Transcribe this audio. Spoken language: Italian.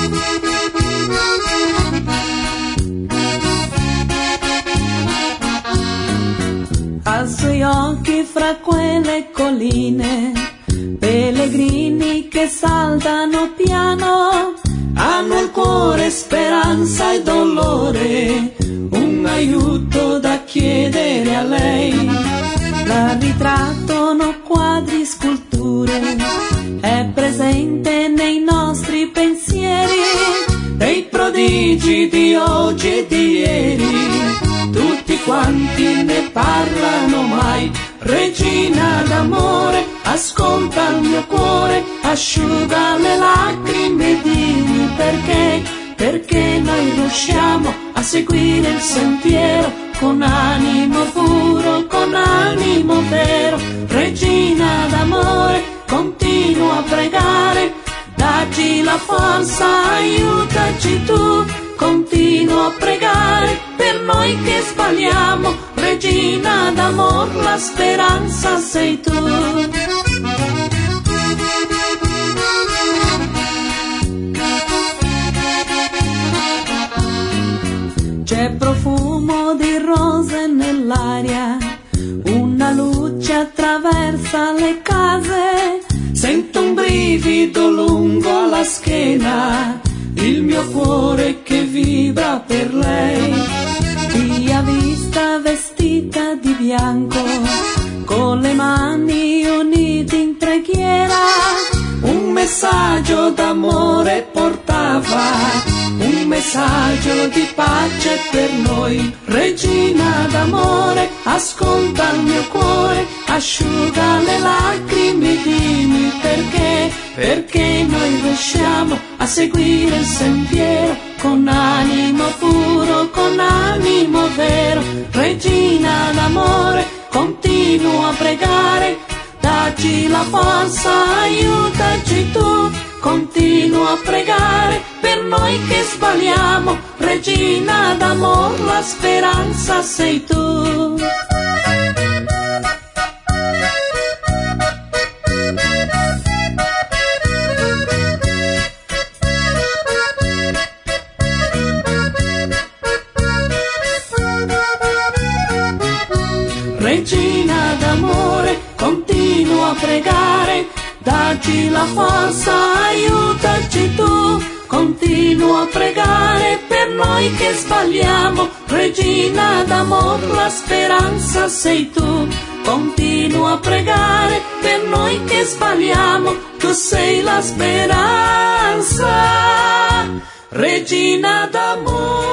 Ai suoi occhi fra quelle colline, pellegrini che saltano piano, hanno il cuore speranza e dolore, un aiuto da chiedere a lei. La ritrattano quadri, sculture, è presente nei nostri pensieri, dei prodigi di oggi e di ieri, tutti quanti ne parlano mai. Regina d'amore, ascolta il mio cuore, asciuga le lacrime, dimmi perché noi riusciamo a seguire il sentiero con animo puro, con animo vero. Regina d'amore, continuo a pregare, dacci la forza, aiutaci tu, continuo a pregare per noi che sbagliamo. Regina d'amor, la speranza sei tu. C'è profumo di rose nell'aria, una luce attraversa le case, sento un brivido lungo alla schiena, il mio cuore che vibra per lei. Ti ha vista vestita di bianco, con le mani unite in preghiera, un messaggio d'amore portava, un messaggio di pace per noi. Regina d'amore, ascolta il mio cuore, asciuga le lacrime, dimmi perché noi riusciamo a seguire il sentiero con animo puro, con animo vero. Regina d'amore, continuo a pregare, dacci la forza, aiutaci tu, continuo a pregare per noi che sbagliamo. Regina d'amor, la speranza sei tu. Regina d'amore, continuo a pregare, dacci la forza, aiutaci tu, continuo a pregare per noi che sbagliamo. Regina d'amor, la speranza sei tu, continuo a pregare per noi che sbagliamo, tu sei la speranza. Regina d'amore.